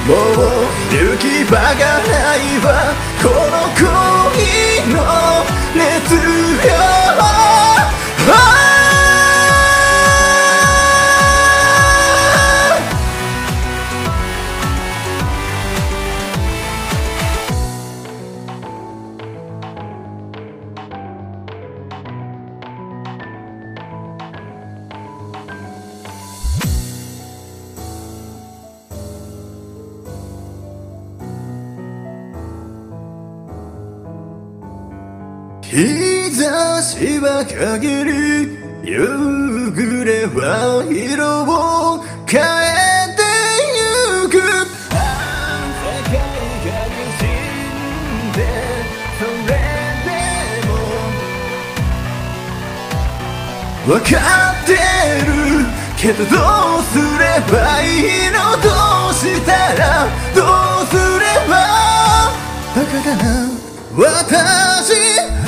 もう行き場がないわこの恋の熱よ日差しは限り夕暮れは色を変えてゆく世界が滲んでそれでも分かってるけどどうすればいいのどうしたらどうすればバカだな私